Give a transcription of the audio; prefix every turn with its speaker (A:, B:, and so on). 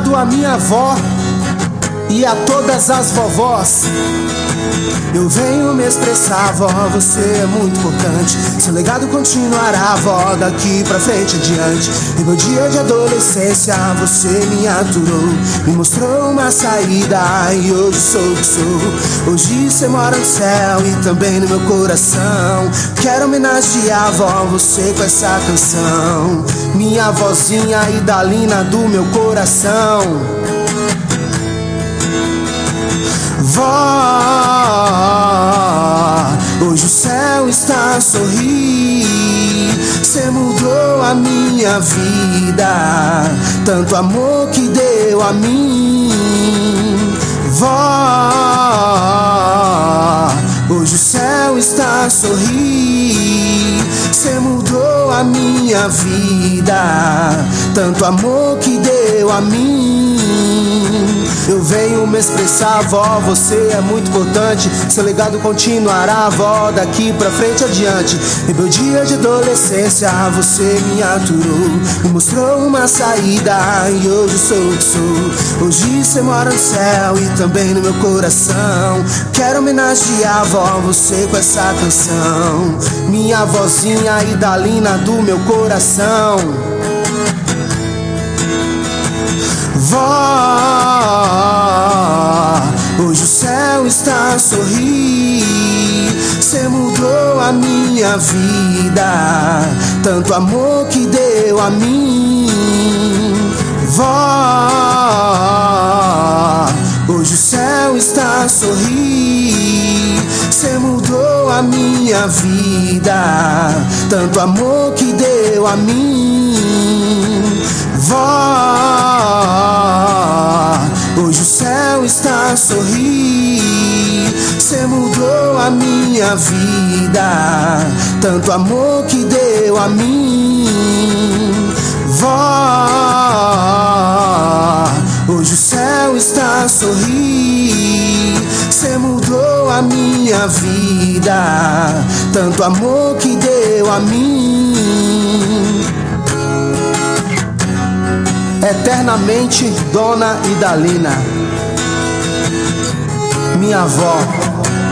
A: dedicado à minha avó e a todas as vovós. Eu venho me expressar, vó, você é muito importante. Seu legado continuará, vó, daqui pra frente adiante. Em meu dia de adolescência você me aturou, me mostrou uma saída e hoje sou o que sou. Hoje você mora no céu e também no meu coração. Quero homenagear, vó, você com essa canção. Minha vozinha Idalina do meu coração. Vó, hoje o céu está a sorrir. Cê mudou a minha vida, tanto amor que deu a mim. Vó, hoje o céu está a sorrir. Cê mudou a minha vida, tanto amor que deu a mim. Eu venho me expressar, vó, você é muito importante. Seu legado continuará, vó, daqui pra frente adiante. Em meu dia de adolescência você me aturou, me mostrou uma saída e hoje sou o que sou. Hoje você mora no céu e também no meu coração. Quero homenagear, vó, você com essa canção. Minha vozinha Idalina do meu coração. Vó, hoje o céu está a sorrir. Cê mudou a minha vida, tanto amor que deu a mim. Vó, hoje o céu está a sorrir. Cê mudou a minha vida, tanto amor que deu a mim. Vó, hoje o céu está a sorrir. Cê mudou a minha vida, tanto amor que deu a mim. Vó, hoje o céu está a sorrir. Cê mudou a minha vida, tanto amor que deu a mim. Eternamente, Dona Idalina, minha avó.